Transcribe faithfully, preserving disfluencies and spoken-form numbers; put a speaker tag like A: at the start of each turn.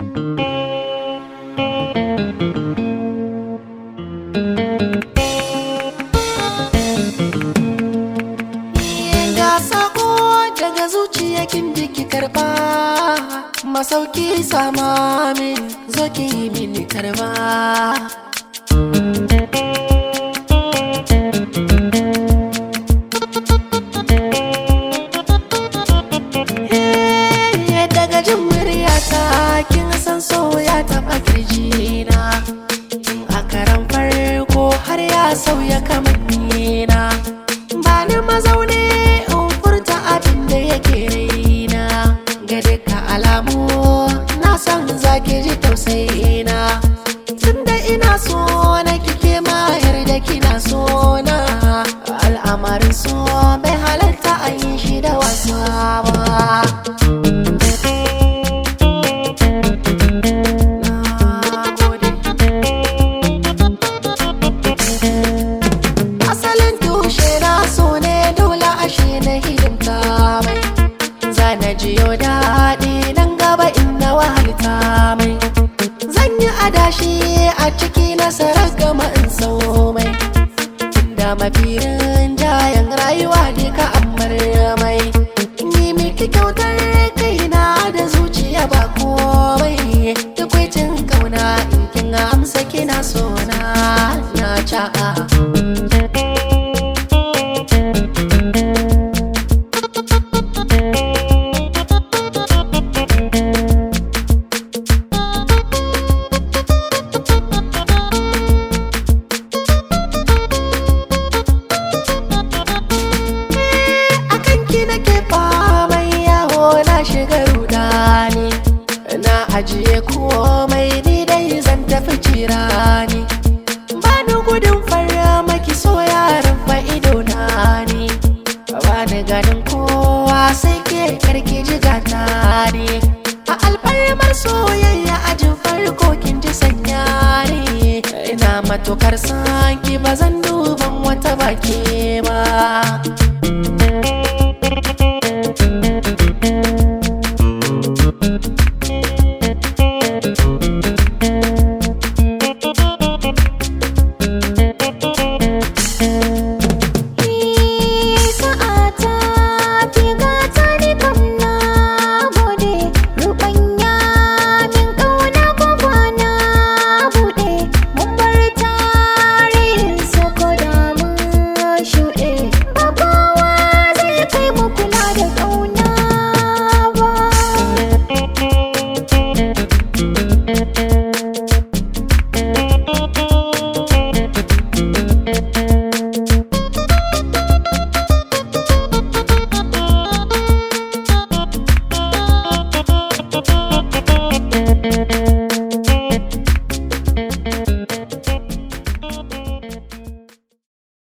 A: Ga sako daga zuciya kin ji ki karba, masauki sama min zo ki yi mini karba. Daga jin muryata kin san so ya taɓa kirjina, tun a karan farko har ya sauya kamannina. Ba ni mazaune in furta abin da yake raina, ga duka alamu na san zaki ji tausayina. Tunda ina so na kike ma yarda kina so na, al'amarin so bai halarta a yi shi da wasa ba. Na jiyo daɗi nan gaba inda wahalta mai, zan yi adashi a ciki nasarar gama in sau mai, da mafirin jayan rayuwa ne ka ammar mai. Yi miki kyautar kaina da zuciya ba komai, tukwaitin kauna in kin amsa kina so na na ca'a. Ajiye komai ni dai zan tafi cirani, ba ni gudun fara maki so yaran fa'ido na ni, ba ni ganin kowa sai ke karki jigata ne. A alfarmar soyayya ajin farko kin ji sanya ne, ina matukar sanki ba zan duban wata baki ba.